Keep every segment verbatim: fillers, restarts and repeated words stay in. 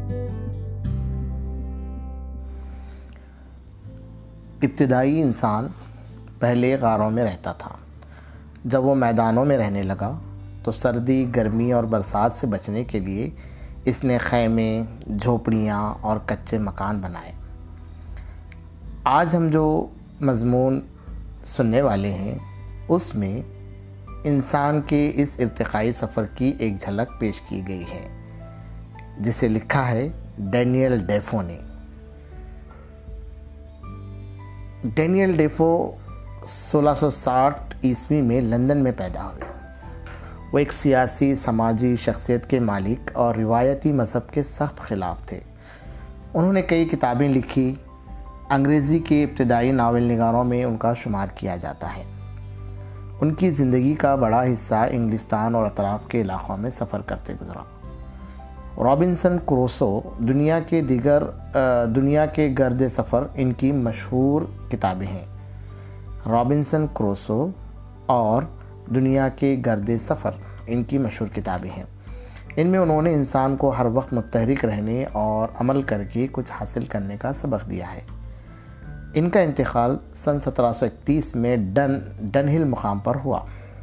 ابتدائی انسان پہلے غاروں میں رہتا تھا۔ جب وہ میدانوں میں رہنے لگا تو سردی، گرمی اور برسات سے بچنے کے لیے اس نے خیمے، جھوپڑیاں اور کچے مکان بنائے۔ آج ہم جو مضمون سننے والے ہیں اس میں انسان کے اس ارتقائی سفر کی ایک جھلک پیش کی گئی ہے، جسے لکھا ہے ڈینیل ڈیفو نے۔ ڈینیل ڈیفو سولہ سو ساٹھ عیسوی میں لندن میں پیدا ہوئے۔ وہ ایک سیاسی، سماجی شخصیت کے مالک اور روایتی مذہب کے سخت خلاف تھے۔ انہوں نے کئی کتابیں لکھی۔ انگریزی کے ابتدائی ناول نگاروں میں ان کا شمار کیا جاتا ہے۔ ان کی زندگی کا بڑا حصہ انگلستان اور اطراف کے علاقوں میں سفر کرتے گزرا۔ رابنسن کروسو دنیا کے دیگر دنیا کے گرد سفر ان کی مشہور کتابیں ہیں۔ رابنسن کروسو اور دنیا کے گرد سفر ان کی مشہور کتابیں ہیں۔ ان میں انہوں نے انسان کو ہر وقت متحرک رہنے اور عمل کر کے کچھ حاصل کرنے کا سبق دیا ہے۔ ان کا انتقال سن سترہ سو اکتیس میں ڈن ڈن ہل مقام پر ہوا۔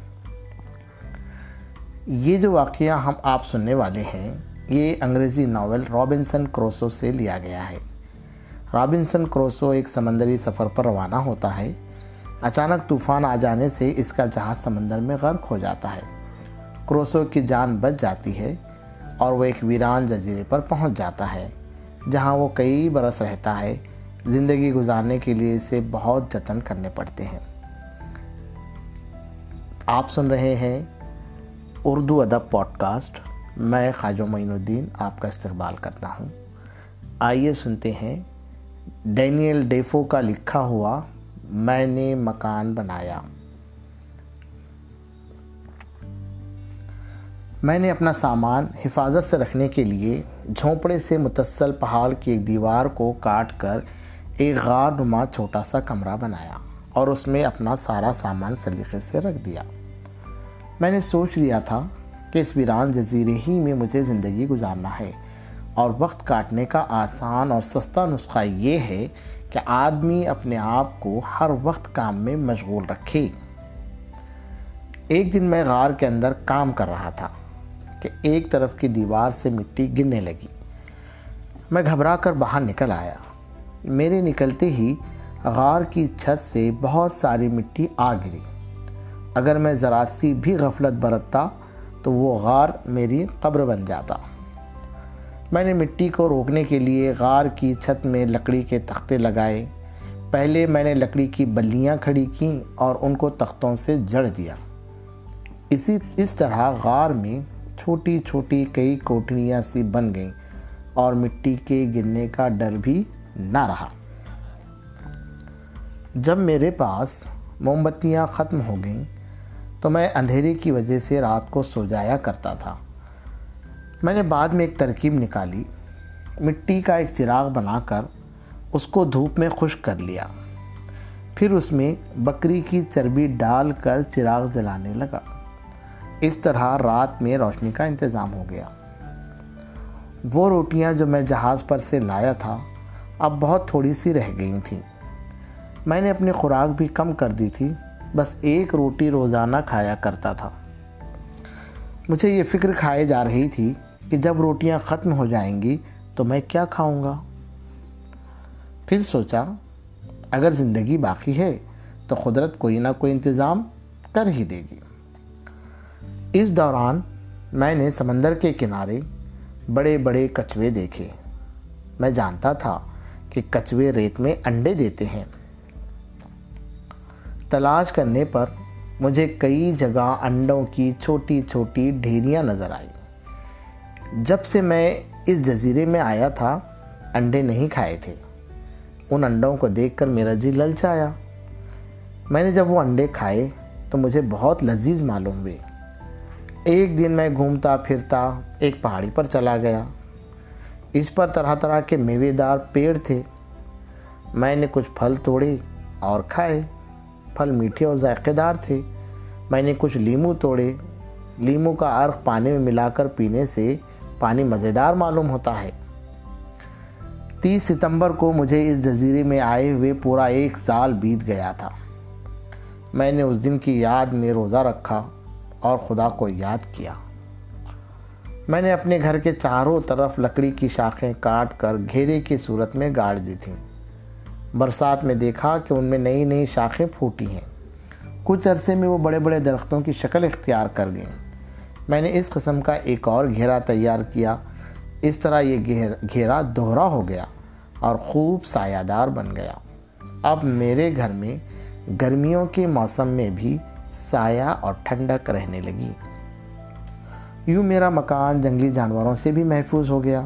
یہ جو واقعہ ہم آپ سننے والے ہیں یہ انگریزی ناول رابنسن کروسو سے لیا گیا ہے۔ رابنسن کروسو ایک سمندری سفر پر روانہ ہوتا ہے۔ اچانک طوفان آ جانے سے اس کا جہاز سمندر میں غرق ہو جاتا ہے۔ کروسو کی جان بچ جاتی ہے اور وہ ایک ویران جزیرے پر پہنچ جاتا ہے، جہاں وہ کئی برس رہتا ہے۔ زندگی گزارنے کے لیے اسے بہت جتن کرنے پڑتے ہیں۔ آپ سن رہے ہیں اردو ادب پوڈ کاسٹ۔ میں خواجہ معین الدین آپ کا استقبال کرتا ہوں۔ آئیے سنتے ہیں ڈینیل ڈیفو کا لکھا ہوا میں نے مکان بنایا۔ میں نے اپنا سامان حفاظت سے رکھنے کے لیے جھونپڑے سے متصل پہاڑ کی ایک دیوار کو کاٹ کر ایک غار نما چھوٹا سا کمرہ بنایا اور اس میں اپنا سارا سامان سلیقے سے رکھ دیا۔ میں نے سوچ لیا تھا کہ اس ویران جزیرے ہی میں مجھے زندگی گزارنا ہے، اور وقت کاٹنے کا آسان اور سستا نسخہ یہ ہے کہ آدمی اپنے آپ کو ہر وقت کام میں مشغول رکھے۔ ایک دن میں غار کے اندر کام کر رہا تھا کہ ایک طرف کی دیوار سے مٹی گرنے لگی۔ میں گھبرا کر باہر نکل آیا۔ میرے نکلتے ہی غار کی چھت سے بہت ساری مٹی آ گری۔ اگر میں ذرا سی بھی غفلت برتتا تو وہ غار میری قبر بن جاتا۔ میں نے مٹی کو روکنے کے لیے غار کی چھت میں لکڑی کے تختے لگائے۔ پہلے میں نے لکڑی کی بلیاں کھڑی کیں اور ان کو تختوں سے جڑ دیا۔ اسی اس طرح غار میں چھوٹی چھوٹی کئی کوٹھریاں سی بن گئیں اور مٹی کے گرنے کا ڈر بھی نہ رہا۔ جب میرے پاس موم بتیاں ختم ہو گئیں تو میں اندھیرے کی وجہ سے رات کو سو جایا کرتا تھا۔ میں نے بعد میں ایک ترکیب نکالی۔ مٹی کا ایک چراغ بنا کر اس کو دھوپ میں خشک کر لیا، پھر اس میں بکری کی چربی ڈال کر چراغ جلانے لگا۔ اس طرح رات میں روشنی کا انتظام ہو گیا۔ وہ روٹیاں جو میں جہاز پر سے لایا تھا اب بہت تھوڑی سی رہ گئی تھیں۔ میں نے اپنی خوراک بھی کم کر دی تھی، بس ایک روٹی روزانہ کھایا کرتا تھا۔ مجھے یہ فکر کھائے جا رہی تھی کہ جب روٹیاں ختم ہو جائیں گی تو میں کیا کھاؤں گا۔ پھر سوچا اگر زندگی باقی ہے تو قدرت کوئی نہ کوئی انتظام کر ہی دے گی۔ اس دوران میں نے سمندر کے کنارے بڑے بڑے کچھوے دیکھے۔ میں جانتا تھا کہ کچھوے ریت میں انڈے دیتے ہیں۔ تلاش کرنے پر مجھے کئی جگہ انڈوں کی چھوٹی چھوٹی ڈھیریاں نظر آئیں۔ جب سے میں اس جزیرے میں آیا تھا انڈے نہیں کھائے تھے۔ ان انڈوں کو دیکھ کر میرا جی للچایا۔ میں نے جب وہ انڈے کھائے تو مجھے بہت لذیذ معلوم ہوئے۔ ایک دن میں گھومتا پھرتا ایک پہاڑی پر چلا گیا۔ اس پر طرح طرح کے میوے دار پیڑ تھے۔ میں نے کچھ پھل توڑے اور کھائے۔ پھل میٹھے اور ذائقے دار تھے۔ میں نے کچھ لیمو توڑے۔ لیمو کا عرق پانی میں ملا کر پینے سے پانی مزیدار معلوم ہوتا ہے۔ تیس ستمبر کو مجھے اس جزیرے میں آئے ہوئے پورا ایک سال بیت گیا تھا۔ میں نے اس دن کی یاد میں روزہ رکھا اور خدا کو یاد کیا۔ میں نے اپنے گھر کے چاروں طرف لکڑی کی شاخیں کاٹ کر گھیرے کی صورت میں گاڑ دی تھیں۔ برسات میں دیکھا کہ ان میں نئی نئی شاخیں پھوٹی ہیں۔ کچھ عرصے میں وہ بڑے بڑے درختوں کی شکل اختیار کر گئیں۔ میں نے اس قسم کا ایک اور گھیرا تیار کیا۔ اس طرح یہ گھیرا دوہرا ہو گیا اور خوب سایہ دار بن گیا۔ اب میرے گھر میں گرمیوں کے موسم میں بھی سایہ اور ٹھنڈک رہنے لگی۔ یوں میرا مکان جنگلی جانوروں سے بھی محفوظ ہو گیا۔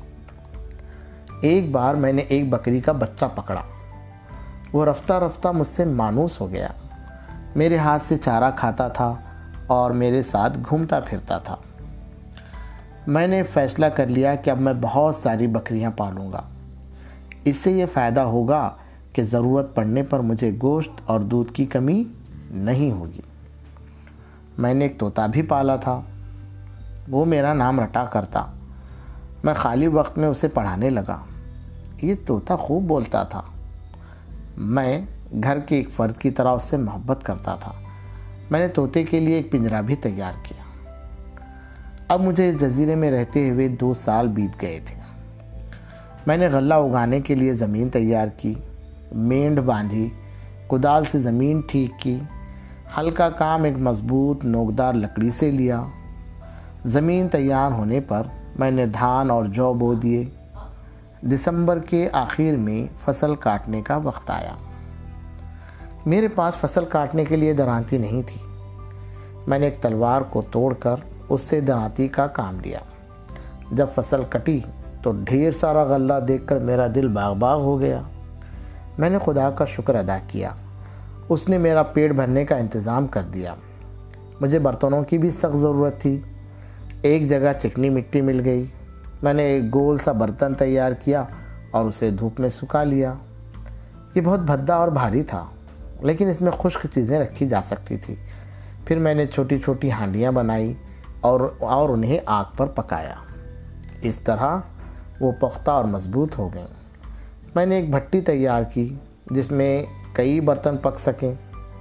ایک بار میں نے ایک بکری کا بچہ پکڑا۔ وہ رفتہ رفتہ مجھ سے مانوس ہو گیا۔ میرے ہاتھ سے چارہ کھاتا تھا اور میرے ساتھ گھومتا پھرتا تھا۔ میں نے فیصلہ کر لیا کہ اب میں بہت ساری بکریاں پالوں گا۔ اس سے یہ فائدہ ہوگا کہ ضرورت پڑنے پر مجھے گوشت اور دودھ کی کمی نہیں ہوگی۔ میں نے ایک طوطا بھی پالا تھا۔ وہ میرا نام رٹا کرتا۔ میں خالی وقت میں اسے پڑھانے لگا۔ یہ طوطا خوب بولتا تھا۔ میں گھر کے ایک فرد کی طرح اس سے محبت کرتا تھا۔ میں نے طوطے کے لیے ایک پنجرا بھی تیار کیا۔ اب مجھے اس جزیرے میں رہتے ہوئے دو سال بیت گئے تھے۔ میں نے غلہ اگانے کے لیے زمین تیار کی، مینڈ باندھی، کدال سے زمین ٹھیک کی، ہل کا کام ایک مضبوط نوکدار لکڑی سے لیا۔ زمین تیار ہونے پر میں نے دھان اور جو بو دیے۔ دسمبر کے آخر میں فصل کاٹنے کا وقت آیا۔ میرے پاس فصل کاٹنے کے لیے درانتی نہیں تھی۔ میں نے ایک تلوار کو توڑ کر اس سے درانتی کا کام لیا۔ جب فصل کٹی تو ڈھیر سارا غلہ دیکھ کر میرا دل باغ باغ ہو گیا۔ میں نے خدا کا شکر ادا کیا۔ اس نے میرا پیٹ بھرنے کا انتظام کر دیا۔ مجھے برتنوں کی بھی سخت ضرورت تھی۔ ایک جگہ چکنی مٹی مل گئی۔ میں نے ایک گول سا برتن تیار کیا اور اسے دھوپ میں سکھا لیا۔ یہ بہت بھدا اور بھاری تھا، لیکن اس میں خشک چیزیں رکھی جا سکتی تھی۔ پھر میں نے چھوٹی چھوٹی ہانڈیاں بنائی اور اور انہیں آگ پر پکایا۔ اس طرح وہ پختہ اور مضبوط ہو گئیں۔ میں نے ایک بھٹی تیار کی جس میں کئی برتن پک سکیں۔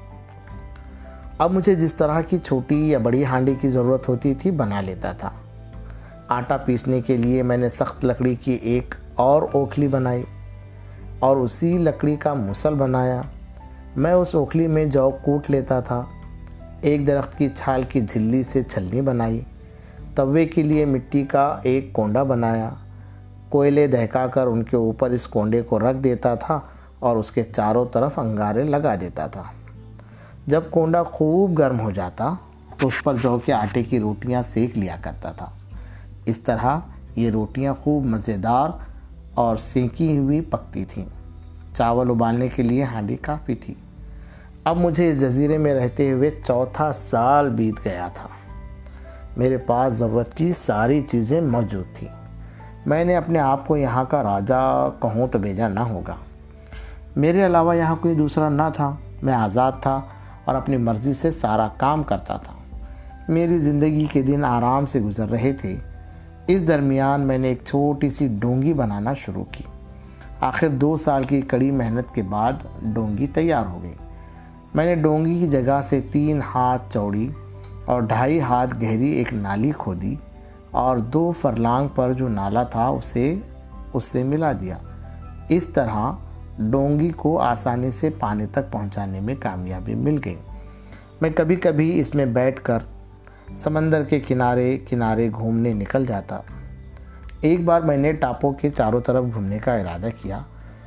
اب مجھے جس طرح کی چھوٹی یا بڑی ہانڈی کی ضرورت ہوتی تھی بنا لیتا تھا۔ آٹا پیسنے کے لیے میں نے سخت لکڑی کی ایک اور اوکھلی بنائی اور اسی لکڑی کا مسل بنایا۔ میں اس اوکھلی میں جو کوٹ لیتا تھا۔ ایک درخت کی چھال کی جھلی سے چھلنی بنائی۔ توے کے لیے مٹی کا ایک کونڈا بنایا۔ کوئلے دہکا کر ان کے اوپر اس کونڈے کو رکھ دیتا تھا اور اس کے چاروں طرف انگارے لگا دیتا تھا۔ جب کونڈا خوب گرم ہو جاتا تو اس پر جو کے آٹے کی روٹیاں سیک لیا کرتا تھا۔ اس طرح یہ روٹیاں خوب مزیدار اور سینکی ہوئی پکتی تھیں۔ چاول ابالنے کے لیے ہانڈی کافی تھی۔ اب مجھے اس جزیرے میں رہتے ہوئے چوتھا سال بیت گیا تھا۔ میرے پاس ضرورت کی ساری چیزیں موجود تھیں۔ میں نے اپنے آپ کو یہاں کا راجا کہوں تو بیجا نہ ہوگا۔ میرے علاوہ یہاں کوئی دوسرا نہ تھا۔ میں آزاد تھا اور اپنی مرضی سے سارا کام کرتا تھا۔ میری زندگی کے دن آرام سے گزر رہے تھے۔ اس درمیان میں نے ایک چھوٹی سی ڈونگی بنانا شروع کی۔ آخر دو سال کی کڑی محنت کے بعد ڈونگی تیار ہو گئی۔ میں نے ڈونگی کی جگہ سے تین ہاتھ چوڑی اور ڈھائی ہاتھ گہری ایک نالی کھودی اور دو فرلانگ پر جو نالا تھا اسے اس سے ملا دیا۔ اس طرح ڈونگی کو آسانی سے پانی تک پہنچانے میں کامیابی مل گئی۔ میں کبھی کبھی اس میں بیٹھ کر سمندر کے کنارے کنارے گھومنے نکل جاتا۔ ایک بار میں نے ٹاپو کے چاروں طرف گھومنے کا ارادہ کیا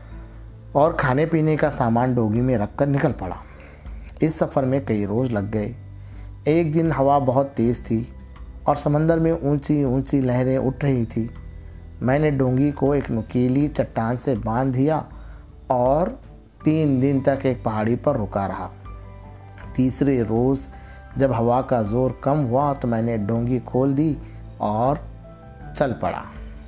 اور کھانے پینے کا سامان ڈونگی میں رکھ کر نکل پڑا۔ اس سفر میں کئی روز لگ گئے۔ ایک دن ہوا بہت تیز تھی اور سمندر میں اونچی اونچی لہریں اٹھ رہی تھی۔ میں نے ڈونگی کو ایک نکیلی چٹان سے باندھ دیا اور تین دن تک ایک پہاڑی پر رکا رہا۔ تیسرے روز جب ہوا کا زور کم ہوا تو میں نے ڈونگی کھول دی اور چل پڑا،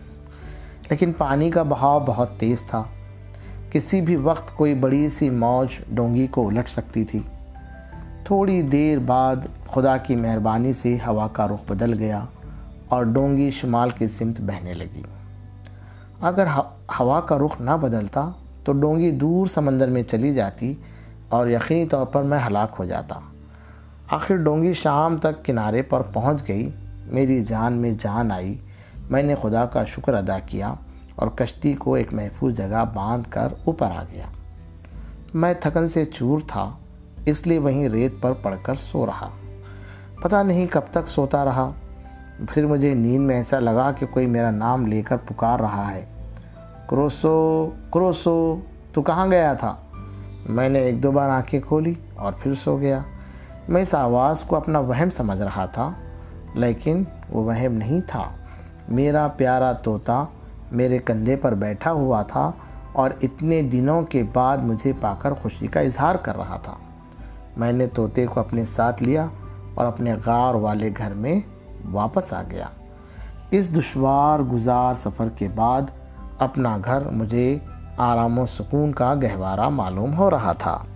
لیکن پانی کا بہاؤ بہت تیز تھا۔ کسی بھی وقت کوئی بڑی سی موج ڈونگی کو الٹ سکتی تھی۔ تھوڑی دیر بعد خدا کی مہربانی سے ہوا کا رخ بدل گیا اور ڈونگی شمال کی سمت بہنے لگی۔ اگر ہوا کا رخ نہ بدلتا تو ڈونگی دور سمندر میں چلی جاتی اور یقینی طور پر میں ہلاک ہو جاتا۔ آخر ڈونگی شام تک کنارے پر پہنچ گئی، میری جان میں جان آئی۔ میں نے خدا کا شکر ادا کیا اور کشتی کو ایک محفوظ جگہ باندھ کر اوپر آ گیا۔ میں تھکن سے چور تھا، اس لیے وہیں ریت پر پڑ کر سو رہا۔ پتہ نہیں کب تک سوتا رہا۔ پھر مجھے نیند میں ایسا لگا کہ کوئی میرا نام لے کر پکار رہا ہے، کروسو کروسو تو کہاں گیا تھا؟ میں نے ایک دو بار آنکھیں کھولی اور پھر سو گیا۔ میں اس آواز کو اپنا وہم سمجھ رہا تھا، لیکن وہ وہم نہیں تھا۔ میرا پیارا طوطا میرے کندھے پر بیٹھا ہوا تھا اور اتنے دنوں کے بعد مجھے پا کر خوشی کا اظہار کر رہا تھا۔ میں نے طوطے کو اپنے ساتھ لیا اور اپنے غار والے گھر میں واپس آ گیا۔ اس دشوار گزار سفر کے بعد اپنا گھر مجھے آرام و سکون کا گہوارہ معلوم ہو رہا تھا۔